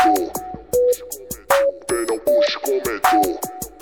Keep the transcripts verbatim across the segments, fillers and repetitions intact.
comentou. Quem não curte comentou.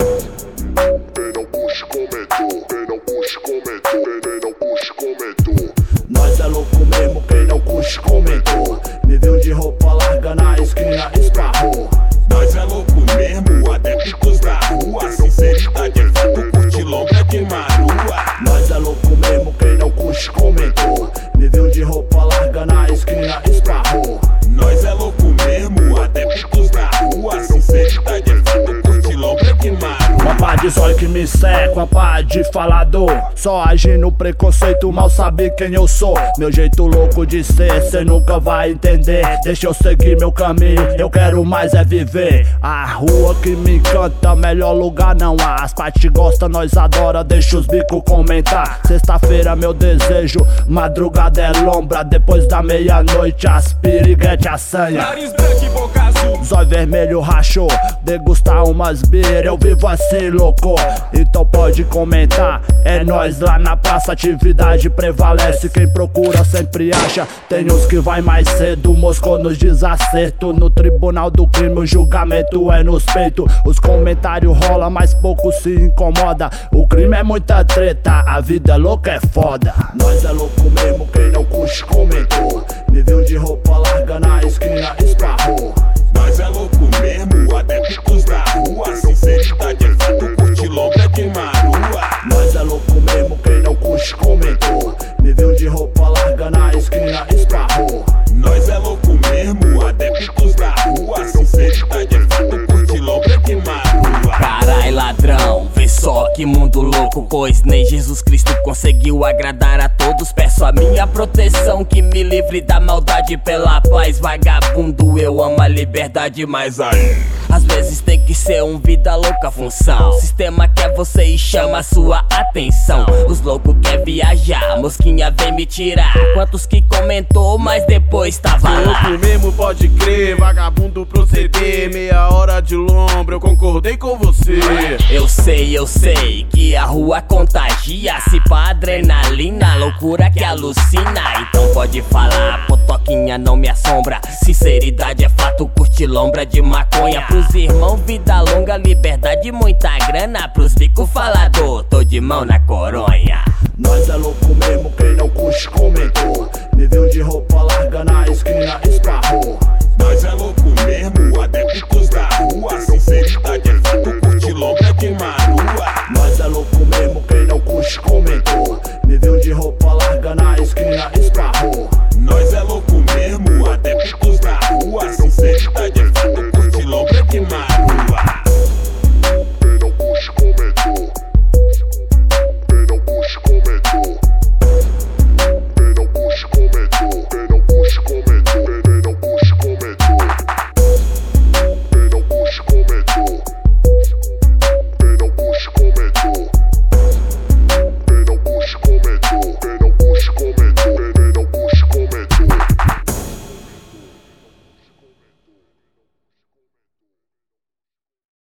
Quem não curte comentou. Quem não curte comentou. Quem não curte comentou. Nós é louco mesmo, quem não curte comentou. Me viu de roupa larga na esquina, esparrou. Nós é louco mesmo, adeptos da rua. Sinceridade é fato, curte lombra de marua. Nós é louco mesmo, quem não curte comentou. Me viu de roupa larga na esquina, esparrou. Nós é louco mesmo, adeptos da rua. Sinceridade é fato, curte lombra de marua. Uma pá de zóio que me seca, uma pá de falador. Só agi no preconceito, mal sabe quem eu sou. Meu jeito louco de ser, cê nunca vai entender. Deixa eu seguir meu caminho, eu quero mais é viver. A rua que me encanta, melhor lugar não há. As partes gosta, nós adora, deixa os bicos comentar. Sexta-feira meu desejo, madrugada é lombra. Depois da meia-noite as piriguete assanha. Nariz branco e boca azul, zóio vermelho rachou, degustar umas beer, eu vivo assim louco. Então pode comentar, é nós lá na praça, atividade prevalece. Quem procura sempre acha, tem uns que vai mais cedo. Moscou nos desacerto, no tribunal do crime o julgamento é nos peitos. Os comentários rola, mas pouco se incomoda. O crime é muita treta, a vida é louca, é foda. Nós é louco mesmo, quem não curte comentou. Me viu de roupa larga na esquina, esparrou. nós é louco mesmo, adeptos da rua. Sinceridade é fato, curte lombra de marua. Nós é louco mesmo, quem não curte comentou. Me viu de roupa larga na esquina, esparrou. Nós é louco mesmo, adeptos da rua. Sinceridade é fato, curte lombra de marua. Carai ladrão, vê só que mundo louco, pois nem Jesus Cristo conseguiu agradar a todos. Peço a minha proteção, que me livre da maldade. Pela paz, vagabundo, eu amo a liberdade. Mas aí, às vezes tem que ser um vida louca função. O sistema quer você e chama a sua atenção. Os loucos quer viajar, mosquinha vem me tirar. Quantos que comentou, mas depois tava lá. Louco mesmo, pode crer, vagabundo proceder. Meia hora de lombra, eu concordei com você. Eu sei, eu sei que a rua contagia. Se pá adrenalina, loucura que alucina. Então pode falar, potoquinha não me assombra. Sinceridade é fato, curte lombra de maconha. Pros irmãos, vida longa, liberdade, muita grana. Pros bico falador, tô de mão na coronha. Nós é louco mesmo, quem não curte comentou. Me viu de roupa larga na esquina, esparrou. Nós é louco mesmo,